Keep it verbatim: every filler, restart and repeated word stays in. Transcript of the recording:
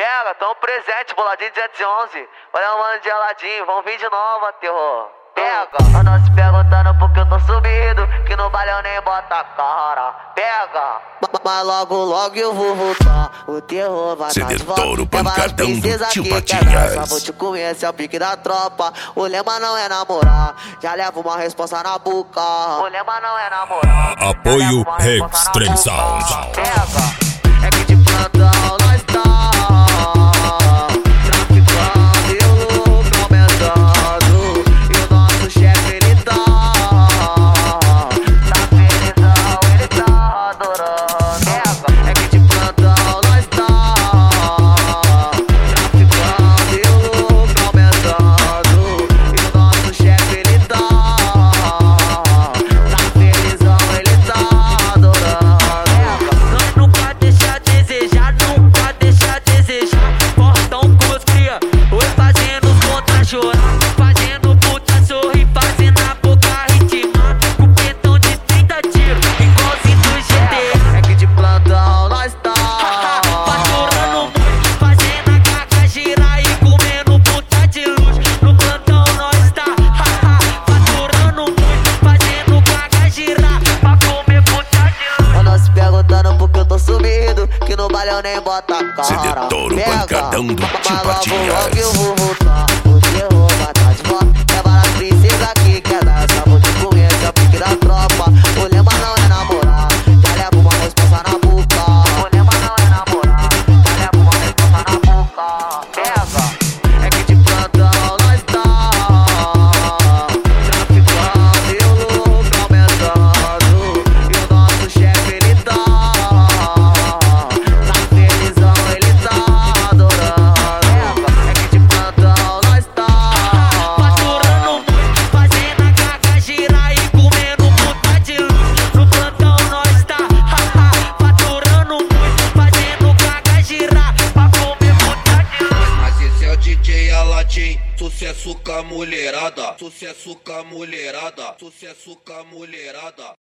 Pega, tão presente, boladinho duzentos e onze. Olha o mano geladinho, vão vir de novo, terror. Pega, eu não se perguntando porque eu tô subido, que no baile eu nem bota a cara. Pega, mas logo logo eu vou voltar, o terror vai estar de volta. Sededouro, pancadão do tio Patinhas. Só vou te conhecer, é o pique da tropa. O lema não é namorar, já levo uma responsa na boca. O lema não é namorar. Apoio Extreme Sound. Pega, é que de plantão nós tá traficando e o lucro aumentando. E o nosso chefe ele tá tá felizão, ele tá adorando. Pega, é que de plantão nós tá traficando e o lucro aumentando. E o nosso chefe ele tá tá felizão, ele tá adorando. Nós nunca deixa a desejar, nunca deixa a desejar. Portão com os cria, oi fazendo os contra chorar, fazendo puta sorrir, fazendo a boca ritmar. Com pentão de trinta tiros, igualzinho do G T A. É que de plantão nós tá Faturando muito, fazendo a caca girar e comendo puta de luz. No plantão nós tá faturando muito, fazendo caca girar pra comer puta de luz. Eu não se perguntando porque eu tô sumido, que no baile eu nem bota a cara. Sededouro, Pega, pancadão do mas tio logo Patinhas. logo eu vou voltar, o terror vai tá de volta. Leva as princesas que quer dar, só vou te conhecer, é o pique da tropa. O lema não é namorar, já levo uma responsa na boca. O lema não é namorar, já levo uma responsa na boca. Pega, é que de plantão nós tá traficando e o lucro aumentando. E o nosso chefe ele tá tá felizão, ele tá adorando. É que de plantão nós tá Faturando muito, fazendo a caca girar e comendo puta de luz. No plantão nós tá faturando muito, fazendo caca girar pra comer puta de luz. Mas esse é o D J Aladim, sucesso com a mulherada, sucesso com a mulherada, sucesso com a mulherada.